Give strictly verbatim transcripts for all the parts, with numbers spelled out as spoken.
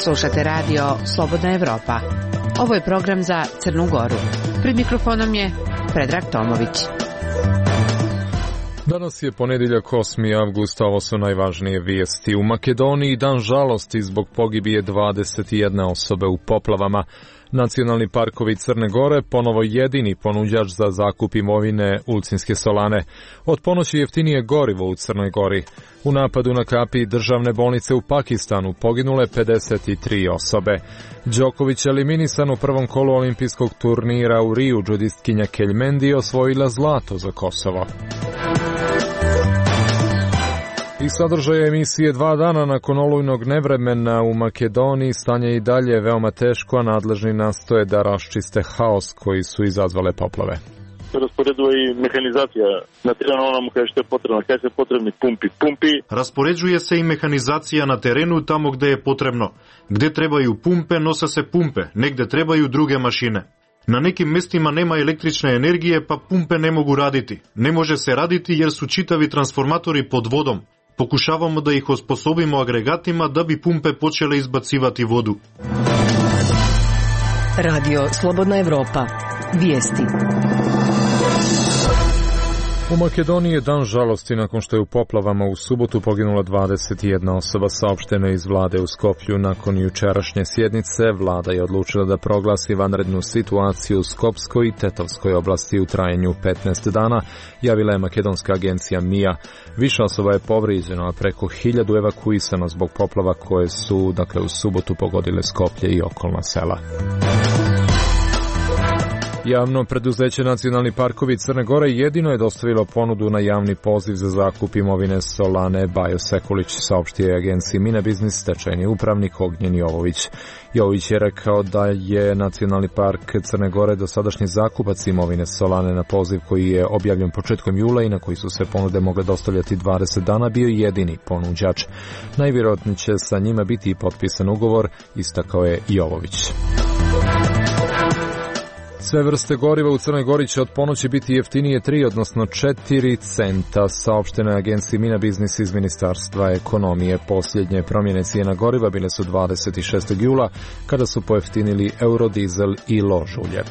Slušate radio Slobodna Evropa. Ovo je program za Crnu Goru. Pred mikrofonom je Predrag Tomović. Danas je ponedjeljak osmi avgust, ovo su najvažnije vijesti. U Makedoniji dan žalosti zbog pogibije dvadeset jedne osobe u poplavama. Nacionalni parkovi Crne Gore ponovo jedini ponuđač za zakup imovine Ulcinske solane. Od ponoći jeftinije gorivo u Crnoj Gori. U napadu na kapi državne bolnice u Pakistanu poginule pedeset tri osobe. Đoković eliminisan u prvom kolu olimpijskog turnira u Riju, džudistkinja Keljmendi osvojila zlato za Kosovo. I sadržaje emisije dva dana nakon olujnog nevremena u Makedoniji stanje je i dalje veoma teško, a nadležni nastoje da raščiste haos koji su izazvale poplave. Rasporeduje i mehanizacija na terenu onomu kada što je potrebno, kada se potrebni pumpi, pumpi. Raspoređuje se i mehanizacija na terenu tamo gde je potrebno. Gde trebaju pumpe, nose se pumpe, negde trebaju druge mašine. Na nekim mestima nema električne energije, pa pumpe ne mogu raditi. Ne može se raditi jer su čitavi transformatori pod vodom. Pokušavamo da ih osposobimo agregatima da bi pumpe počele izbacivati vodu. Radio Slobodna Evropa. Vijesti. U Makedoniji je dan žalosti nakon što je u poplavama u subotu poginula dvadeset jedna osoba, saopšteno iz vlade u Skopju. Nakon jučerašnje sjednice, vlada je odlučila da proglasi vanrednu situaciju u Skopskoj i Tetovskoj oblasti u trajanju petnaest dana, javila je makedonska agencija M I A. Više osoba je povrijeđeno, a preko hiljadu evakuisano zbog poplava koje su, dakle, u subotu pogodile Skoplje i okolna sela. Javno preduzeće Nacionalni parkovi Crne Gore jedino je dostavilo ponudu na javni poziv za zakup imovine Solane. Bajo Sekulić saopštio je agenciji Mina Biznis stečajni upravnik Ognjen Jovović. Jovović je rekao da je Nacionalni park Crne Gore dosadašnji zakupac imovine Solane na poziv koji je objavljen početkom jula i na koji su se ponude mogle dostavljati dvadeset dana bio jedini ponuđač. Najvjerojatnije će sa njima biti i potpisan ugovor, istakao je Jovović. Sve vrste goriva u Crnoj Gori će od ponoći biti jeftinije tri, odnosno četiri centa, saopšteno je agenciji Mina Biznis iz Ministarstva ekonomije. Posljednje promjene cijena goriva bile su dvadeset šestog jula, kada su pojeftinili eurodizel i lož ulje.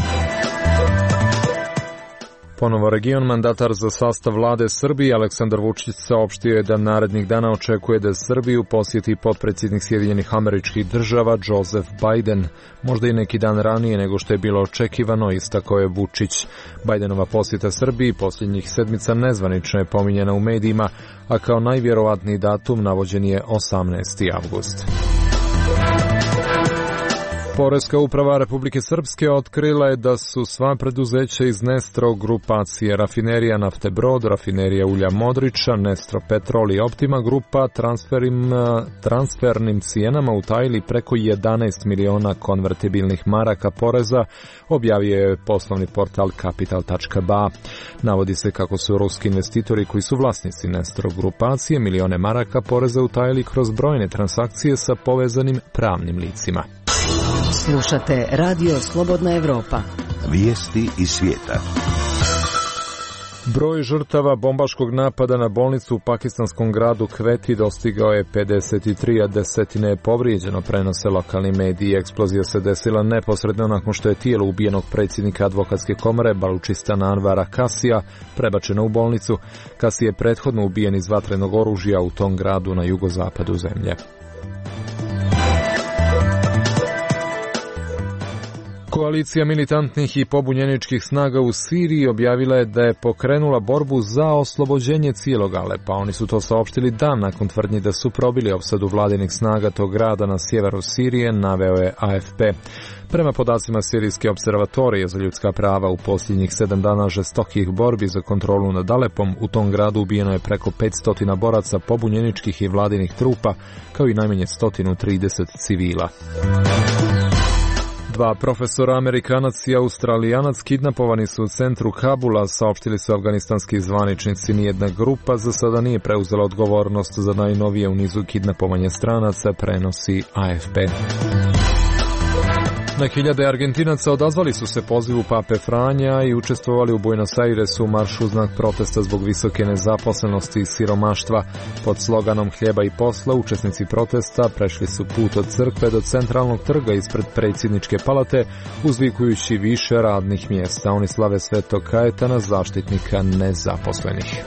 Ponovo region. Mandatar za sastav vlade Srbije Aleksandar Vučić saopštio je da narednih dana očekuje da Srbiju posjeti potpredsjednik Sjedinjenih Američkih Država Joseph Biden, možda i neki dan ranije nego što je bilo očekivano, istakao je Vučić. Bidenova posjeta Srbiji posljednjih sedmica nezvanično je pominjena u medijima, a kao najvjerovatniji datum navođen je osamnaesti avgust. Poreska uprava Republike Srpske otkrila je da su sva preduzeća iz Nestro grupacije Rafinerija Nafte Brod, Rafinerija Ulja Modrića, Nestro Petrol i Optima grupa transferim, transfernim cijenama utajili preko jedanaest miliona konvertibilnih maraka poreza, objavio je poslovni portal kapital tačka ba. Navodi se kako su ruski investitori koji su vlasnici Nestro grupacije milione maraka poreza utajili kroz brojne transakcije sa povezanim pravnim licima. Slušate Radio Slobodna Evropa. Vijesti iz svijeta. Broj žrtava bombaškog napada na bolnicu u pakistanskom gradu Kveti dostigao je pedeset tri, a desetine je povrijeđeno, prenose lokalni mediji. Eksplozija se desila neposredno nakon što je tijelo ubijenog predsjednika advokatske komore Balučistana Anvara Kasija prebačeno u bolnicu. Kasi je prethodno ubijen iz vatrenog oružja u tom gradu na jugozapadu zemlje. Koalicija militantnih i pobunjeničkih snaga u Siriji objavila je da je pokrenula borbu za oslobođenje cijelog Alepa. Oni su to saopštili dan nakon tvrdnji da su probili opsadu vladinih snaga tog grada na sjeveru Sirije, naveo je A F P. Prema podacima Sirijske observatorije za ljudska prava, u posljednjih sedam dana žestokih borbi za kontrolu nad Alepom u tom gradu ubijeno je preko petsto boraca pobunjeničkih i vladinih trupa, kao i najmanje sto trideset civila. Dva profesora, Amerikanac i Australijanac, kidnapovani su u centru Kabula, saopštili su afganistanski zvaničnici. Nijedna grupa za sada nije preuzela odgovornost za najnovije u nizu kidnapovanja stranaca, prenosi A F P. Na hiljade Argentinaca odazvali su se pozivu Pape Franja i učestvovali u Buenos Airesu u maršu znak protesta zbog visoke nezaposlenosti i siromaštva. Pod sloganom Hljeba i posla učesnici protesta prešli su put od crkve do centralnog trga ispred predsjedničke palate, uzvikujući više radnih mjesta. Oni slave Svetog Kajetana, zaštitnika nezaposlenih.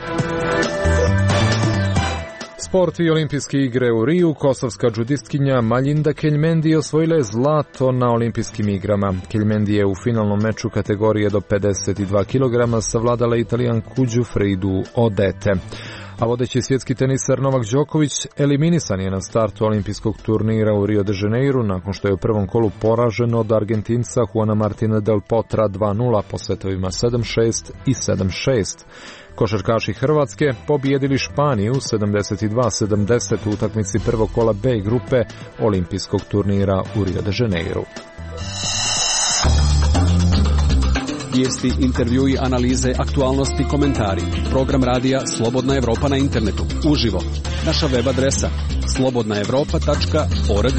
Sport i olimpijske igre u Riju. Kosovska džudistkinja Maljinda Keljmendi osvojila je zlato na olimpijskim igrama. Keljmendi je u finalnom meču kategorije do pedeset dva kilograma savladala Italijanku Đufridu Odete. A vodeći svjetski tenisar Novak Đoković eliminisan je na startu olimpijskog turnira u Rio de Janeiru nakon što je u prvom kolu poražen od Argentinca Juana Martina del Potra dva nula po setovima sedam šest i sedam šest. Košarkaši Hrvatske pobijedili Španiju sedamdeset dva sedamdeset u utakmici prvog kola B grupe olimpijskog turnira u Rio de Janeiru. Vijesti, intervjui, analize, aktualnosti, komentari. Program radija Slobodna Evropa na internetu. Uživo. Naša web adresa slobodna evropa tačka org.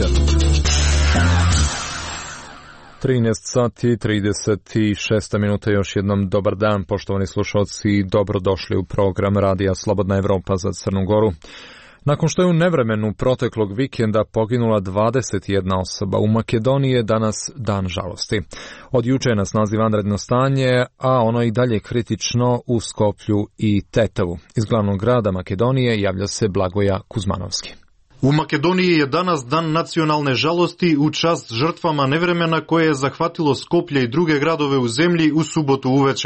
trinaest sati trideset šest minuta, još jednom dobar dan, poštovani slušalci, dobrodošli u program radija Slobodna Evropa za Crnu Goru. Nakon što je u nevremenu proteklog vikenda poginula dvadeset jedna osoba, u Makedoniji je danas dan žalosti. Od juče je na snazi vanredno stanje, a ono i dalje kritično u Skoplju i Tetovu. Iz glavnog grada Makedonije javlja se Blagoja Kuzmanovski. U Makedoniji je danas dan nacionalne žalosti u čast žrtvama nevremena koje je zahvatilo Skoplje i druge gradove u zemlji u subotu uveče.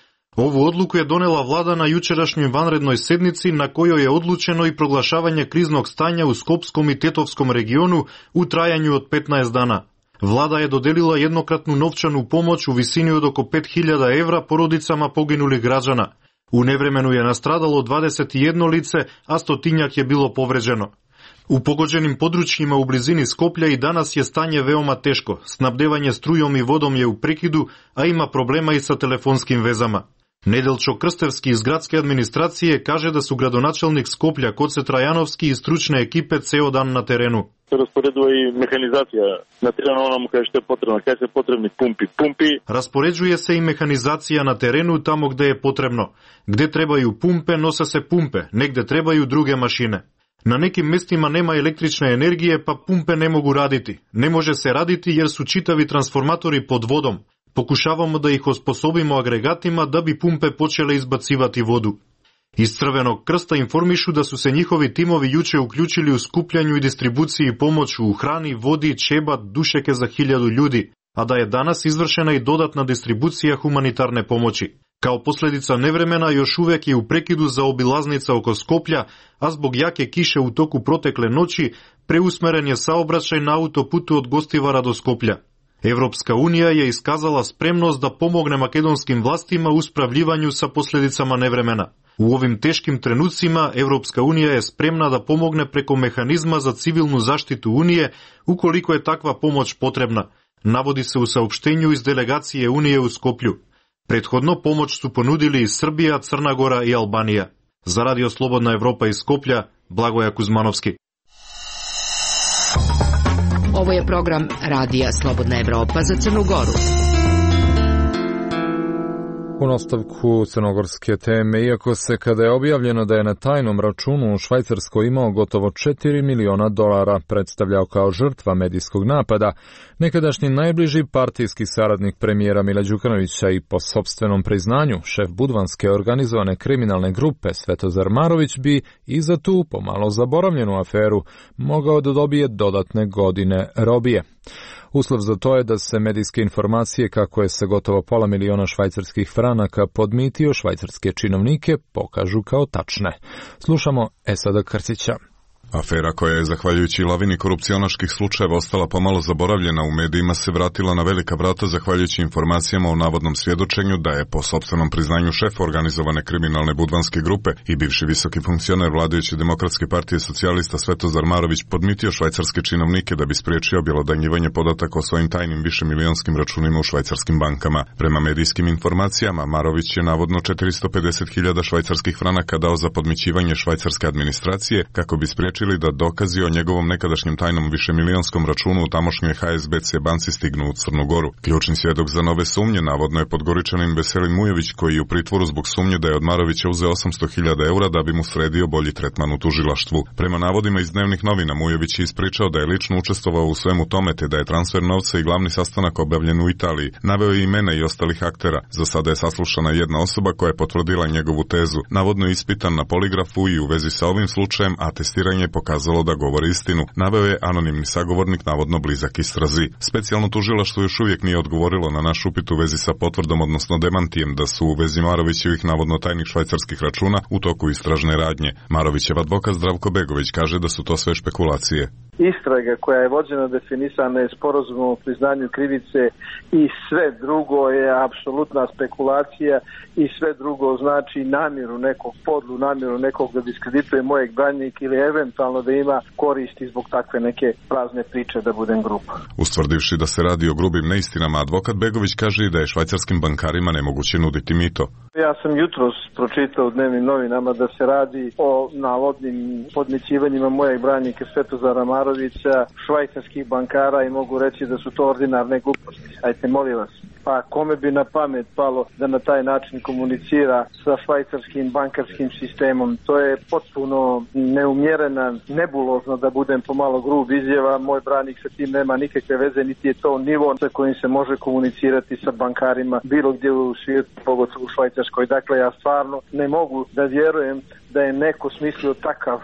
Ovu odluku je donela vlada na jučerašnjoj vanrednoj sednici na kojoj je odlučeno i proglašavanje kriznog stanja u Skopskom i Tetovskom regionu u trajanju od petnaest dana. Vlada je dodelila jednokratnu novčanu pomoć u visini od oko pet hiljada evra porodicama poginulih građana. U nevremenu je nastradalo dvadeset jedno lice, a stotinjak je bilo povređeno. U pogođenim područjima u blizini Skoplja i danas je stanje veoma teško. Snabdevanje strujom i vodom je u prekidu, a ima problema i sa telefonskim vezama. Nedelčo Krstevski iz gradske administracije kaže da su gradonačelnik Skoplja Koce Trajanovski i stručne ekipe ceo dan na terenu. Rasporeduje i mehanizacija na terenu onomu kada što je potrebno, kada se potrebni pumpi. pumpi. Raspoređuje se i mehanizacija na terenu tamo gde je potrebno. Gde trebaju pumpe, nose se pumpe, negde trebaju druge mašine. Na nekim mestima nema električne energije, pa pumpe ne mogu raditi. Ne može se raditi jer su čitavi transformatori pod vodom. Pokušavamo da ih osposobimo agregatima da bi pumpe počele izbacivati vodu. Iz Crvenog krsta informišu da su se njihovi timovi juče uključili u skupljanju i distribuciji pomoći u hrani, vodi, čebat, dušeke za hiljadu ljudi, a da je danas izvršena i dodatna distribucija humanitarne pomoći. Kao posljedica nevremena još uvek je u prekidu zaobilaznica oko Skoplja, a zbog jake kiše u toku protekle noći preusmeren je saobraćaj na autoputu od Gostivara do Skoplja. Evropska unija je iskazala spremnost da pomogne makedonskim vlastima u spravljivanju sa posljedicama nevremena. U ovim teškim trenucima Evropska unija je spremna da pomogne preko mehanizma za civilnu zaštitu Unije ukoliko je takva pomoć potrebna, navodi se u saopštenju iz delegacije Unije u Skoplju. Prethodno pomoć su ponudili i Srbija, Crna Gora i Albanija. Za Radio Slobodna Evropa iz Skoplja, Blagoja Kuzmanovski. Ovo je program Radija Slobodna Evropa za Crnu Goru. U nastavku crnogorske teme, iako se kada je objavljeno da je na tajnom računu u Švajcarskoj imao gotovo četiri miliona dolara predstavljao kao žrtva medijskog napada, nekadašnji najbliži partijski saradnik premijera Mila Đukanovića i po sopstvenom priznanju šef budvanske organizovane kriminalne grupe Svetozar Marović bi i za tu pomalo zaboravljenu aferu mogao da dobije dodatne godine robije. Uslov za to je da se medijske informacije kako je sa gotovo pola miliona švajcarskih franaka podmitio švajcarske činovnike pokažu kao tačne. Slušamo Esada Krcića. Afera koja je, zahvaljujući lavini korupcionaških slučajeva, ostala pomalo zaboravljena u medijima, se vratila na velika vrata zahvaljujući informacijama o navodnom svjedočenju da je, po sopstvenom priznanju šefa organizovane kriminalne budvanske grupe i bivši visoki funkcioner vladajuće Demokratske partije socijalista Svetozar Marović, podmitio švajcarske činovnike da bi spriječio objelodanjivanje podataka o svojim tajnim višemilionskim računima u švajcarskim bankama. Prema medijskim informacijama, Marović je navodno četiristo pedeset hiljada švajcarskih franaka dao za podmićivanje švajcarske administracije kako bi spriječio spriječili da dokazi o njegovom nekadašnjem tajnom višemilionskom računu u tamošnjoj H S B C banci stignu u Crnu Goru. Ključni svjedok za nove sumnje navodno je Podgoričanin Veselin Mujović, koji je u pritvoru zbog sumnje da je od Marovića uzeo osamsto hiljada eura da bi mu sredio bolji tretman u tužilaštvu. Prema navodima iz dnevnih novina, Mujović je ispričao da je lično učestvovao u svemu tome, te da je transfer novca i glavni sastanak obavljen u Italiji. Naveo je imena i ostalih aktera. Za sada je saslušana jedna osoba koja je potvrdila njegovu tezu. Navodno je ispitan na poligrafu i u vezi sa ovim slučajem, a testiranje je pokazalo da govori istinu. Naveo je anonimni sagovornik, navodno blizak istrazi. Specijalno tužilaštvo još uvijek nije odgovorilo na naš upit u vezi sa potvrdom, odnosno demantijem, da su u vezi Marovićevih navodno tajnih švajcarskih računa u toku istražne radnje. Marovićev advokat Zdravko Begović kaže da su to sve špekulacije. Istraga koja je vođena definisana je sporazumom o priznanju krivice i sve drugo je apsolutna spekulacija i sve drugo znači namjeru nekog, podlu namjeru nekog da diskredituje mojeg branjenika ili eventualno da ima koristi zbog takve neke prazne priče, da budem grupa. Ustvrdivši da se radi o grubim neistinama, advokat Begović kaže i da je švajcarskim bankarima nemoguće nuditi mito. Ja sam jutros pročitao u dnevnim novinama da se radi o navodnim podmićivanjima mojeg branjenika Svetozara Marovića, švajcarskih bankara, i mogu reći da su to ordinarne gluposti. Ajte, molim vas. Pa kome bi na pamet palo da na taj način komunicira sa švajcarskim bankarskim sistemom? To je potpuno neumjerena, nebulozna, da budem pomalo grub izjava. Moj branik sa tim nema nikakve veze, niti je to nivo sa kojim se može komunicirati sa bankarima bilo gdje u svijetu, pogotovo u Švajcarskoj. Dakle, ja stvarno ne mogu da vjerujem da je neko smislio takav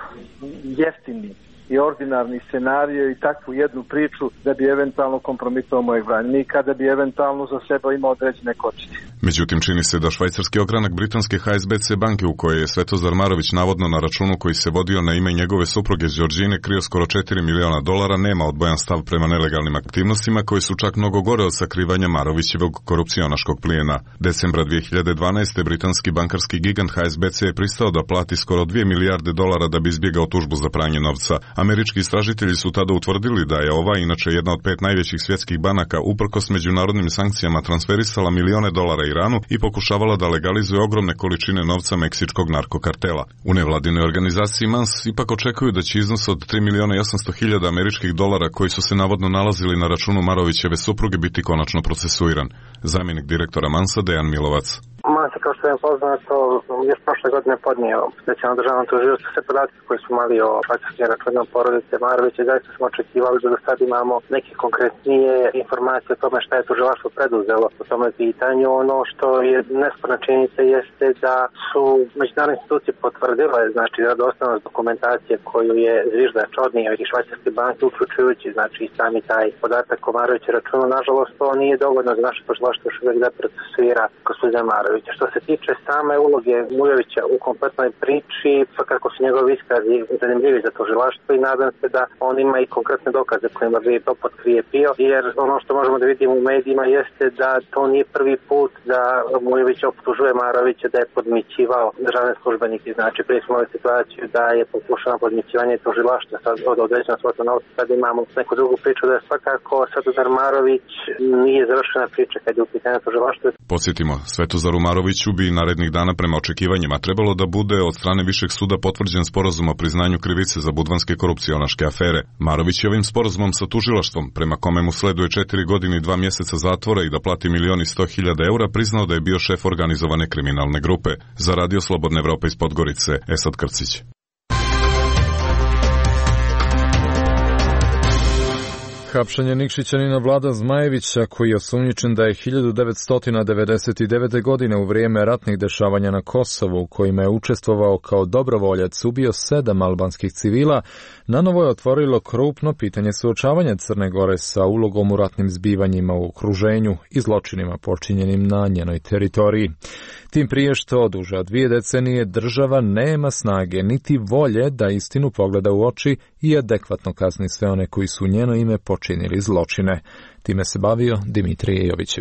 jeftini i ordinarni scenario i takvu jednu priču da bi eventualno kompromitao mojeg branjenika, da bi eventualno za sebe imao određene koristi. Međutim, čini se da švajcarski ogranak britanske H S B C banke, u kojoj je Svetozar Marović navodno na računu koji se vodio na ime njegove supruge Đorđine krio skoro četiri miliona dolara, nema odbojan stav prema nelegalnim aktivnostima koji su čak mnogo gore od sakrivanja Marovićevog korupcionaškog plijena. Decembra dvije hiljade dvanaeste. britanski bankarski gigant H S B C je pristao da plati skoro dvije milijarde dolara da bi izbjegao tužbu za pranje novca. Američki istražitelji su tada utvrdili da je ova, inače jedna od pet najvećih svjetskih banaka, uprkos međunarodnim sankcijama transferisala milione dolara Iranu i pokušavala da legalizuje ogromne količine novca meksičkog narkokartela. U nevladinoj organizaciji M A N S ipak očekuju da će iznos od tri miliona i osamsto hiljada američkih dolara koji su se navodno nalazili na računu Marovićeve supruge biti konačno procesuiran. Zamjenik direktora M A N S-a Dejan Milovac. M A N S, kao što je poznato, još prošle godine podnio specijalno državnom tužilaštvu sve podatke koje smo imali o švajcarskim računima porodice Marovića. Zaista smo očekivali da do sad imamo neke konkretnije informacije o tome šta je tužilaštvo preduzelo po tome pitanju. Ono što je nesporna činjenica jeste da su međunarodne institucije potvrdile, znači, vjerodostojnost dokumentacije koju je zviždač odnio iz švajcarske banke, uključujući, znači, sami taj podatak o Marovićev računu. Nažalost, to nije dovoljno za naše tužilaštvo još uvijek da procesuira gospodina Marovića. Što se tiče same uloge Mujovića u kompletnoj priči, svakako su njegovi iskazi zanimljivi za tužilaštvo i nadam se da on ima i konkretne dokaze kojima bi to potkrijepio, jer ono što možemo da vidimo u medijima jeste da to nije prvi put da Mujović optužuje Marovića da je podmićivao državne službenike. Znači, prije smo imali situaciju da je pokušano podmićivanje tužilaštva sad od određenog svota novca. Sad imamo neku drugu priču da je svakako Svetozar Marović nije završena priča kad je u pitanju tužilaštva. Podsjetimo, Svetozaru Maroviću bi narednih dana prema očekivanjima trebalo da bude od strane Višeg suda potvrđen sporazum o priznanju krivice za budvanske korupcionaške afere. Marović je ovim sporazumom sa tužilaštvom, prema kome mu sleduje četiri godine i dva mjeseca zatvora i da plati milion i sto hiljada eura, priznao da je bio šef organizovane kriminalne grupe. Za Radio Slobodna Evropa iz Podgorice, Esad Krcić. Hapšenje Nikšićanina Vlada Zmajevića, koji je osumnjičen da je hiljadu devetsto devedeset devete. godine u vrijeme ratnih dešavanja na Kosovu, u kojima je učestvovao kao dobrovoljac, ubio sedam albanskih civila, nanovo je otvorilo krupno pitanje suočavanja Crne Gore sa ulogom u ratnim zbivanjima u okruženju i zločinima počinjenim na njenoj teritoriji. Tim prije što duže od dvije decenije država nema snage niti volje da istinu pogleda u oči i adekvatno kazni sve one koji su u njeno ime počinili zločine. Time se bavio Dimitrije Jovićević.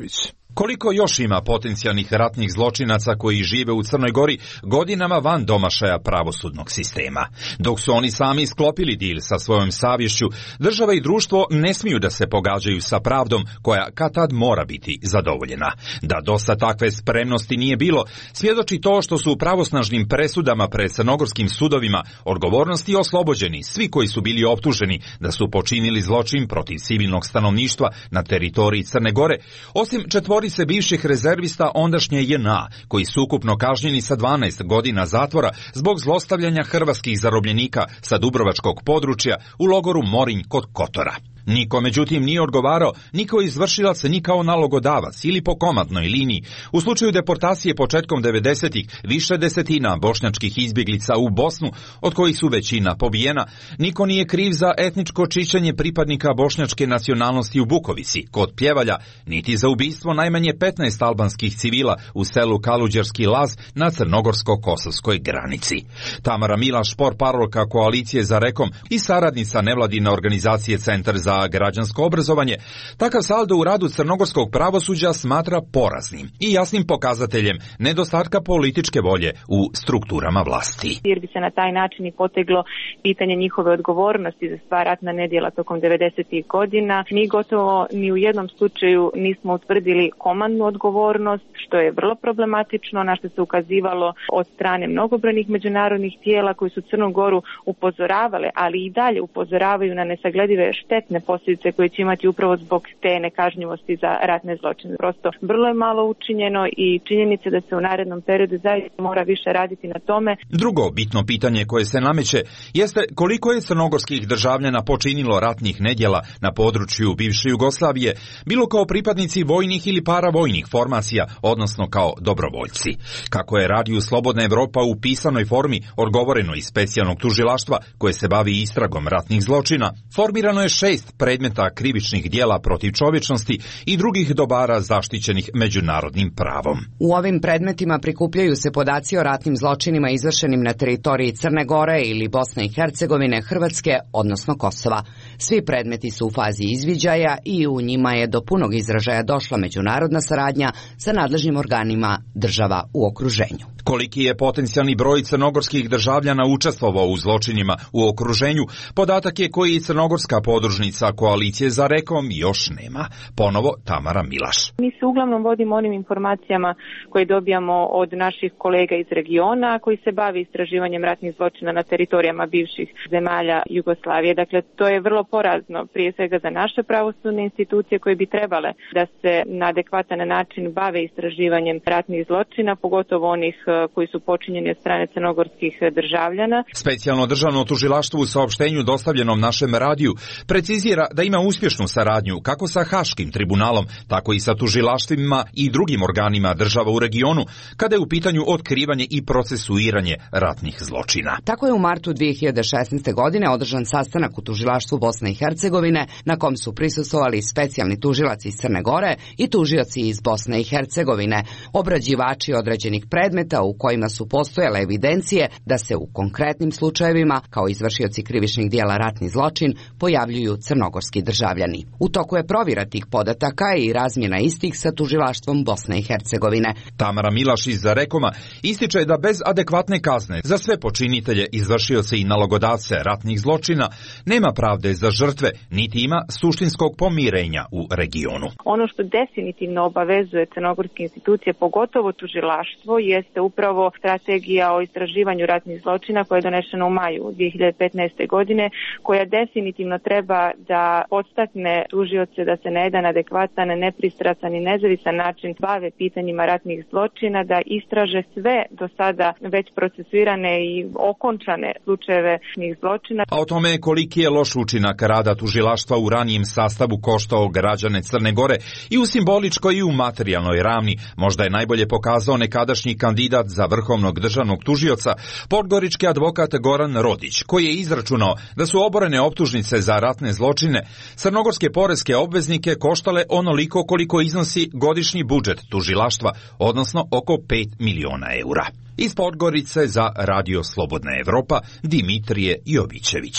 Koliko još ima potencijalnih ratnih zločinaca koji žive u Crnoj Gori godinama van domašaja pravosudnog sistema? Dok su oni sami sklopili dil sa svojom savješću, država i društvo ne smiju da se pogađaju sa pravdom koja kad tad mora biti zadovoljena. Da dosta takve spremnosti nije bilo, svjedoči to što su u pravosnažnim presudama pred crnogorskim sudovima odgovornosti oslobođeni svi koji su bili optuženi da su počinili zločin protiv civilnog stanovništva na teritoriji Crne Gore, osim četvorice bivših rezervista ondašnje J N A, koji su ukupno kažnjeni sa dvanaest godina zatvora zbog zlostavljanja hrvatskih zarobljenika sa dubrovačkog područja u logoru Morinj kod Kotora. Niko, međutim, nije odgovarao ni kao izvršilac, ni kao nalogodavac ili po komadnoj liniji. U slučaju deportacije početkom devedesetih više desetina bošnjačkih izbjeglica u Bosnu, od kojih su većina pobijena, niko nije kriv za etničko čišćenje pripadnika bošnjačke nacionalnosti u Bukovici, kod Pjevalja, niti za ubistvo najmanje petnaest albanskih civila u selu Kaluđerski Laz na crnogorsko-kosovskoj granici. Tamara Milaš, portparolka Koalicije za Rekom i saradnica nevladine organizacije Centar za građansko obrazovanje, takav saldo u radu crnogorskog pravosuđa smatra poraznim i jasnim pokazateljem nedostatka političke volje u strukturama vlasti. Jer bi se na taj način i poteglo pitanje njihove odgovornosti za sva ratna nedjela tokom devedesetih godina. Mi gotovo ni u jednom slučaju nismo utvrdili komandnu odgovornost, što je vrlo problematično, na što se ukazivalo od strane mnogobrojnih međunarodnih tijela koji su Crnu Goru upozoravale, ali i dalje upozoravaju na nesagledive štetne posljedice koje će imati upravo zbog te nekažnjivosti za ratne zločine. Prosto vrlo je malo učinjeno i činjenica da se u narednom periodu zaista mora više raditi na tome. Drugo bitno pitanje koje se nameće jeste koliko je crnogorskih državljana počinilo ratnih nedjela na području bivše Jugoslavije, bilo kao pripadnici vojnih ili paravojnih formacija, odnosno kao dobrovoljci. Kako je Radiju Slobodna Evropa u pisanoj formi odgovoreno iz specijalnog tužilaštva koje se bavi istragom ratnih zločina, formirano je šest predmeta krivičnih djela protiv čovječnosti i drugih dobara zaštićenih međunarodnim pravom. U ovim predmetima prikupljaju se podaci o ratnim zločinima izvršenim na teritoriji Crne Gore ili Bosne i Hercegovine, Hrvatske, odnosno Kosova. Svi predmeti su u fazi izviđaja i u njima je do punog izražaja došla međunarodna saradnja sa nadležnim organima država u okruženju. Koliki je potencijalni broj crnogorskih državljana učestvovao u zločinima u okruženju, podatak je koji crnogorska podružnica Koalicije za Rekom još nema. Ponovo Tamara Milaš. Mi se uglavnom vodimo onim informacijama koje dobijamo od naših kolega iz regiona koji se bavi istraživanjem ratnih zločina na teritorijama bivših zemalja Jugoslavije. Dakle, to je vrlo porazno prije svega za naše pravosudne institucije koje bi trebale da se na adekvatan način bave istraživanjem ratnih zločina, pogotovo onih koji su počinjeni od strane crnogorskih državljana. Specijalno državno tužilaštvo u saopštenju dostavljenom našem radiju precizira da ima uspješnu saradnju kako sa Haškim tribunalom, tako i sa tužilaštvima i drugim organima država u regionu, kada je u pitanju otkrivanje i procesuiranje ratnih zločina. Tako je u martu dvije hiljade šesnaeste. godine održan sastanak u tužilaštvu Bosne i Hercegovine, na kom su prisustvovali specijalni tužilac iz Crne Gore i tužioci iz Bosne i Hercegovine, obrađivači određenih predmeta u kojima su postojale evidencije da se u konkretnim slučajevima, kao izvršioci krivičnih djela ratni zločin, pojavljuju crnogorski državljani. U toku je provjera tih podataka i razmjena istih sa tužilaštvom Bosne i Hercegovine. Tamara Milaš iz Rekoma ističe da bez adekvatne kazne za sve počinitelje, izvršioce i nalogodavce ratnih zločina nema pravde za žrtve, niti ima suštinskog pomirenja u regionu. Ono što definitivno obavezuje crnogorske institucije, pogotovo tužilaštvo, jeste upravo strategija o istraživanju ratnih zločina koja je donešena u maju dvije hiljade petnaeste. godine, koja definitivno treba da podstakne tužioce da se na jedan adekvatan, nepristrasan i nezavisan način bave pitanjima ratnih zločina, da istraže sve do sada već procesuirane i okončane slučajeve ratnih zločina. A o tome koliki je loš učinak rada tužilaštva u ranijem sastavu koštao građane Crne Gore i u simboličkoj i u materijalnoj ravni, možda je najbolje pokazao nekadašnji kandidat za vrhovnog državnog tužioca, podgorički advokat Goran Rodić, koji je izračunao da su oborene optužnice za ratne zločine crnogorske poreske obveznike koštale onoliko koliko iznosi godišnji budžet tužilaštva, odnosno oko pet miliona eura. Iz Podgorice za Radio Slobodna Evropa, Dimitrije Jovićević.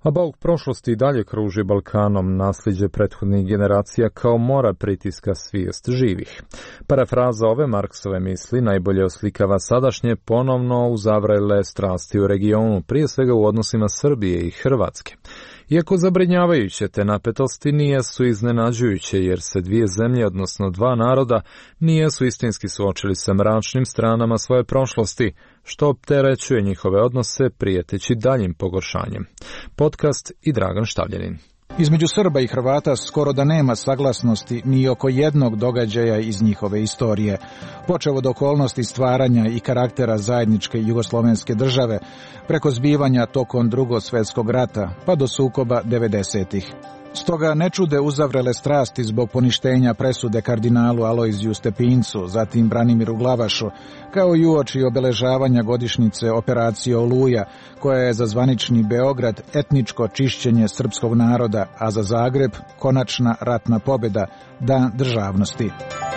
A bauk prošlosti i dalje kruži Balkanom, nasljeđe prethodnih generacija kao mora pritiska svijest živih. Parafraza ove Marksove misli najbolje oslikava sadašnje ponovno uzavrele strasti u regionu, prije svega u odnosima Srbije i Hrvatske. Iako zabrinjavajuće, te napetosti nijesu iznenađujuće, jer se dvije zemlje, odnosno dva naroda, nijesu istinski suočili sa mračnim stranama svoje prošlosti, što opterećuje njihove odnose prijeteći daljim pogoršanjem. Podcast i Dragan Štavljanin. Između Srba i Hrvata skoro da nema saglasnosti ni oko jednog događaja iz njihove istorije, počev od okolnosti stvaranja i karaktera zajedničke jugoslovenske države, preko zbivanja tokom Drugog svjetskog rata, pa do sukoba devedesetih. Stoga ne čude uzavrele strasti zbog poništenja presude kardinalu Alojziju Stepincu, zatim Branimiru Glavašu, kao i uoči obeležavanja godišnjice operacije Oluja, koja je za zvanični Beograd etničko čišćenje srpskog naroda, a za Zagreb konačna ratna pobjeda, dan državnosti.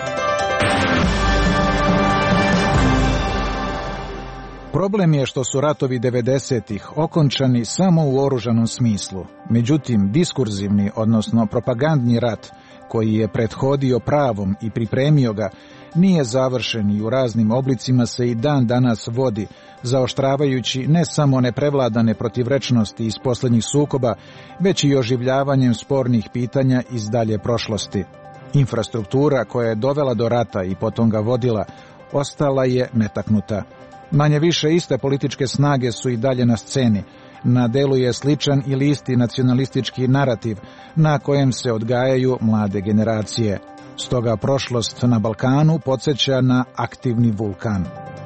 Problem je što su ratovi devedesetih okončani samo u oružanom smislu. Međutim, diskurzivni, odnosno propagandni rat, koji je prethodio pravom i pripremio ga, nije završen i u raznim oblicima se i dan danas vodi, zaoštravajući ne samo neprevladane protivrečnosti iz posljednjih sukoba, već i oživljavanjem spornih pitanja iz dalje prošlosti. Infrastruktura koja je dovela do rata i potom ga vodila, ostala je netaknuta. Manje više iste političke snage su i dalje na sceni. Na delu je sličan ili isti nacionalistički narativ na kojem se odgajaju mlade generacije. Stoga prošlost na Balkanu podsjeća na aktivni vulkan.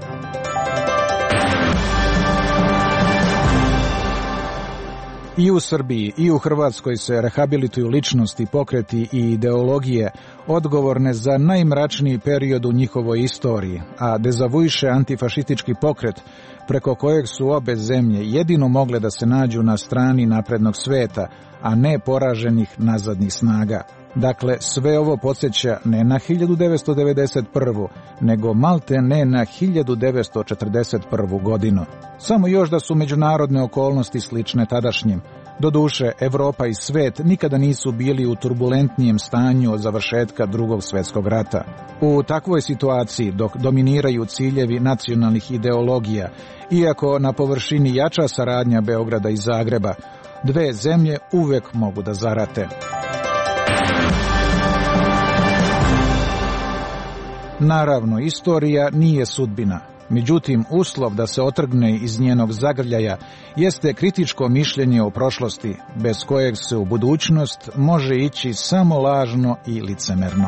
I u Srbiji i u Hrvatskoj se rehabilituju ličnosti, pokreti i ideologije odgovorne za najmračniji period u njihovoj istoriji, a dezavuiše antifašistički pokret preko kojeg su obe zemlje jedino mogle da se nađu na strani naprednog sveta, a ne poraženih nazadnih snaga. Dakle, sve ovo podsjeća ne na hiljadu devetsto devedeset prvu, nego malte ne na hiljadu devetsto četrdeset prvu godinu. Samo još da su međunarodne okolnosti slične tadašnjim. Doduše, Evropa i svet nikada nisu bili u turbulentnijem stanju od završetka Drugog svjetskog rata. U takvoj situaciji, dok dominiraju ciljevi nacionalnih ideologija, iako na površini jača saradnja Beograda i Zagreba, dve zemlje uvek mogu da zarate. Naravno, istorija nije sudbina. Međutim, uslov da se otrgne iz njenog zagrljaja jeste kritičko mišljenje o prošlosti, bez kojeg se u budućnost može ići samo lažno i licemerno.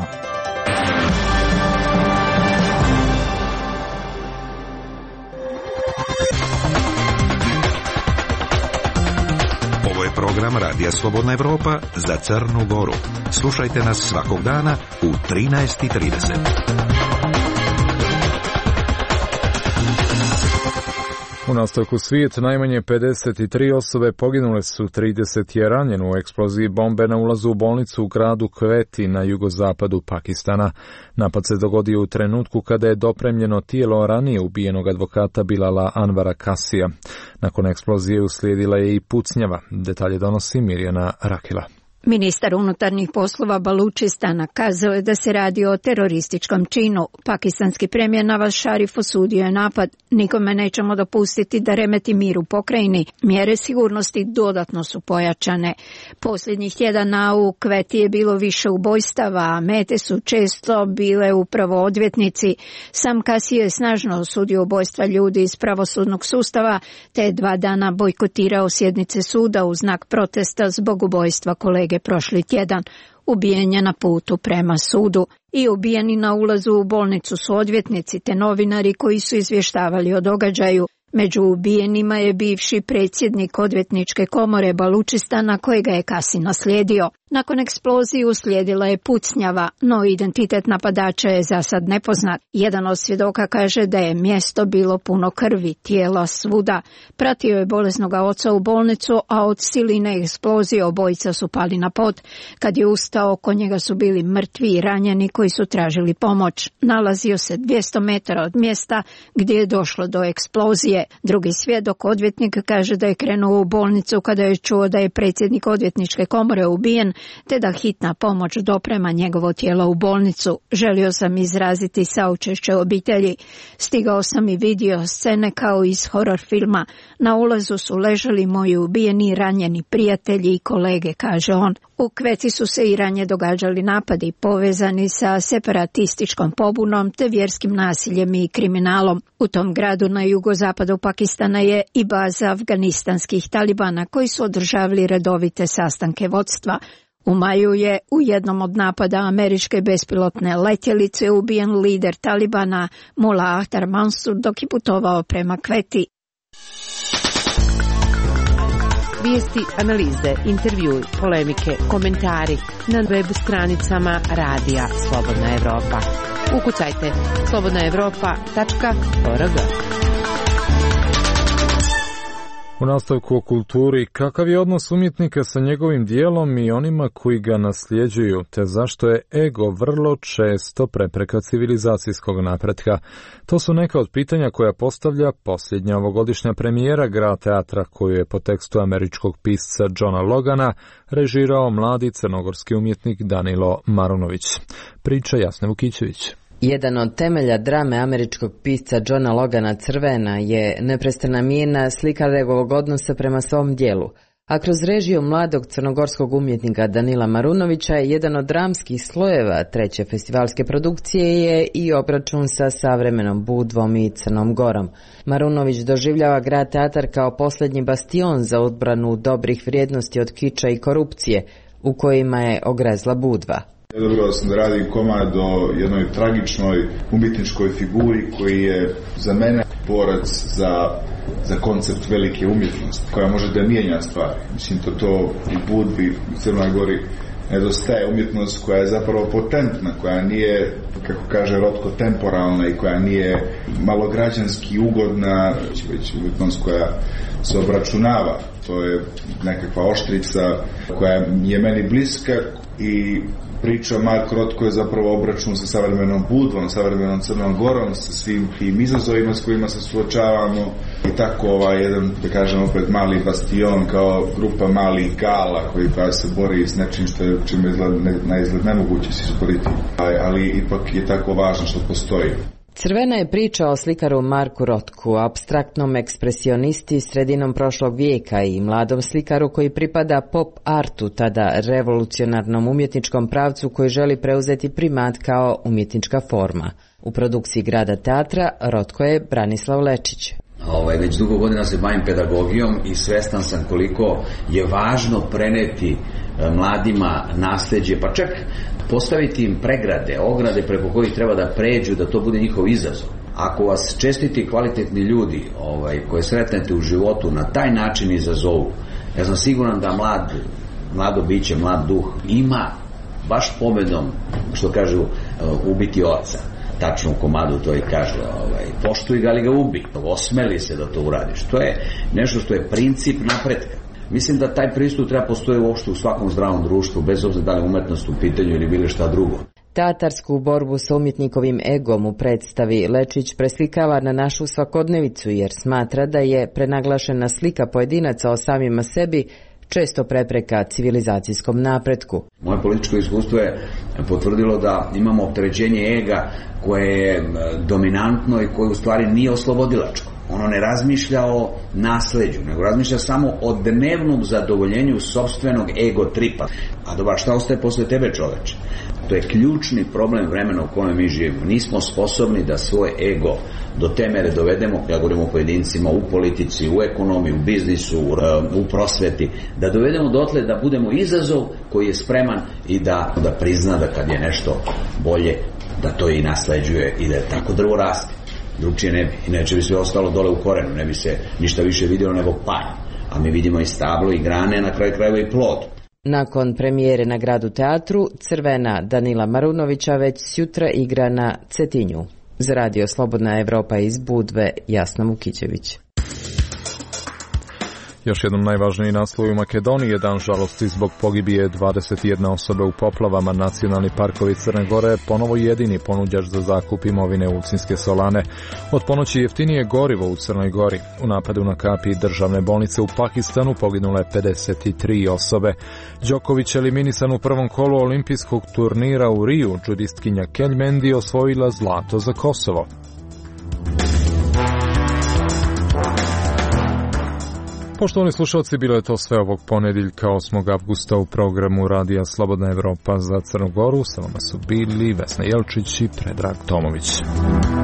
Ovo je program Radija Slobodna Evropa za Crnu Goru. Slušajte nas svakog dana u trinaest i trideset. U nastavku svijet najmanje pedeset tri osobe poginule su, trideset je ranjeno u eksploziji bombe na ulazu u bolnicu u gradu Kveti na jugozapadu Pakistana. Napad se dogodio u trenutku kada je dopremljeno tijelo ranije ubijenog advokata Bilala Anvara Kasija. Nakon eksplozije uslijedila je i pucnjava. Detalje donosi Mirjana Rakila. Ministar unutarnjih poslova Balučistana kazao je da se radi o terorističkom činu. Pakistanski premijer Nawaz Sharif osudio je napad. Nikome nećemo dopustiti da remeti mir u pokrajini. Mjere sigurnosti dodatno su pojačane. Posljednjih tjedana u Kveti je bilo više ubojstava, a mete su često bile upravo odvjetnici. Sam Kasije je snažno osudio ubojstva ljudi iz pravosudnog sustava, te dva dana bojkotirao sjednice suda u znak protesta zbog ubojstva kolege prošli tjedan. Ubijen je na putu prema sudu. I ubijeni na ulazu u bolnicu su odvjetnici te novinari koji su izvještavali o događaju. Među ubijenima je bivši predsjednik odvjetničke komore Balučistana kojega je Kasi naslijedio. Nakon eksplozije uslijedila je pucnjava, no identitet napadača je za sad nepoznat. Jedan od svjedoka kaže da je mjesto bilo puno krvi, tijela svuda. Pratio je bolesnoga oca u bolnicu, a od siline eksplozije obojica su pali na pod. Kad je ustao, oko njega su bili mrtvi i ranjeni koji su tražili pomoć. Nalazio se dvjesto metara od mjesta gdje je došlo do eksplozije. Drugi svjedok, odvjetnik, kaže da je krenuo u bolnicu kada je čuo da je predsjednik odvjetničke komore ubijen, te da hitna pomoć doprema njegovo tijelo u bolnicu. Želio sam izraziti saučešće obitelji. Stigao sam i vidio scene kao iz horor filma. Na ulazu su ležali moji ubijeni i ranjeni prijatelji i kolege, kaže on. U Kveti su se i ranije događali napadi povezani sa separatističkom pobunom te vjerskim nasiljem i kriminalom. U tom gradu na jugozapadu Pakistana je i baza afganistanskih talibana koji su održavali redovite sastanke vodstva. U maju je u jednom od napada američke bespilotne letjelice ubijen lider talibana Mullah Akhtar Mansur dok je putovao prema Kveti. Vijesti, analize, intervjui, polemike, komentari na web stranicama Radija Slobodna Evropa. Ukucajte slobodna evropa tačka org. U nastavku o kulturi, kakav je odnos umjetnika sa njegovim dijelom i onima koji ga nasljeđuju, te zašto je ego vrlo često prepreka civilizacijskog napretka? To su neka od pitanja koja postavlja posljednja ovogodišnja premijera Grad teatra koju je po tekstu američkog pisca Johna Logana režirao mladi crnogorski umjetnik Danilo Marunović. Priča Jasne Vukićević. Jedan od temelja drame američkog pisca Johna Logana Crvena je neprestana mijena slika njegovog odnosa prema svom dijelu, a kroz režiju mladog crnogorskog umjetnika Danila Marunovića jedan od dramskih slojeva treće festivalske produkcije je i obračun sa savremenom Budvom i Crnom Gorom. Marunović doživljava Grad teatar kao posljednji bastion za odbranu dobrih vrijednosti od kiča i korupcije u kojima je ogrezla Budva. Dobio sam da radim komad o jednoj tragičnoj umjetničkoj figuri koji je za mene borac za, za koncept velike umjetnosti koja može da mijenja stvari. Mislim to to i Budvi u Crnoj Gori nedostaje umjetnost koja je zapravo potentna, koja nije, kako kaže Rotko, temporalna i koja nije malograđanski ugodna, već umjetnost koja se obračunava. To je nekakva oštrica koja je meni bliska i priča Mark Rotko je zapravo obračun sa savremenom Budvom, savremenom Crnom Gorom, sa svim tim izazovima s kojima se suočavamo i tako ovaj jedan, da kažem opet, mali bastion kao grupa malih gala koji koja se bori s nečim što je čim je na izgled nemoguće se izboriti, ali ipak je tako važno što postoji. Crvena je priča o slikaru Marku Rotku, apstraktnom ekspresionisti sredinom prošlog vijeka i mladom slikaru koji pripada pop artu, tada revolucionarnom umjetničkom pravcu koji želi preuzeti primat kao umjetnička forma. U produkciji Grada teatra Rotko je Branislav Lečić. Ovaj, već dugo godina se bavim pedagogijom i svestan sam koliko je važno preneti mladima nasljeđe, pa čak postaviti im pregrade, ograde preko kojih treba da pređu, da to bude njihov izazov. Ako vas čestiti kvalitetni ljudi ovaj, koje sretnete u životu na taj način izazovu, ja sam siguran da mlad, mlado biće, mlad duh ima baš pobedom, što kažu, ubiti oca. Tačno u komadu to i kaže, ovaj, poštuj ga, ali ga ubi, osmeli se da to uradiš. To je nešto što je princip napretka. Mislim da taj pristup treba postoji uopšte u svakom zdravom društvu, bez obzira da li umetnost u pitanju ili bilo šta drugo. Teatarsku borbu sa umjetnikovim egom u predstavi Lečić preslikava na našu svakodnevicu jer smatra da je prenaglašena slika pojedinaca o samima sebi često prepreka civilizacijskom napretku. Moje političko iskustvo je potvrdilo da imamo opterećenje ega koje je dominantno i koje u stvari nije oslobodilačko. Ono ne razmišlja o nasleđu, nego razmišlja samo o dnevnom zadovoljenju sopstvenog ego tripa. A dobro, šta ostaje posle tebe, čoveče? To je ključni problem vremena u kojem mi živimo. Nismo sposobni da svoj ego do te mere dovedemo, ja govorim o pojedincima, u politici, u ekonomiji, u biznisu, u prosveti, da dovedemo dotle da budemo izazov koji je spreman i da, da prizna da kad je nešto bolje, da to i nasleđuje i da je tako drvo raste. Drugčije ne bi. Inače bi sve ostalo dole u korenu, ne bi se ništa više vidjelo nego panj. A mi vidimo i stablo i grane, na kraju krajeva i plod. Nakon premijere na Gradu teatru, Crvena Danila Marunovića već sutra igra na Cetinju. Za Radio Slobodna Evropa iz Budve, Jasna Mukićević. Još jednom najvažniji naslov u Makedoniji je dan žalosti zbog pogibije dvadeset jedna osobe u poplavama. Nacionalni parkovi Crne Gore ponovo jedini ponuđač za zakup imovine Ulcinske solane. Od ponoći jeftinije gorivo u Crnoj Gori. U napadu na kapi državne bolnice u Pakistanu poginule pedeset tri osobe. Đoković eliminisan u prvom kolu olimpijskog turnira u Riju. Džudistkinja Keljmendi osvojila zlato za Kosovo. Poštovani slušalci, bilo je to sve ovog ponedjeljka osmog avgusta u programu Radija Slobodna Evropa za Crnu Goru. Sa vama su bili Vesna Jelčić i Predrag Tomović.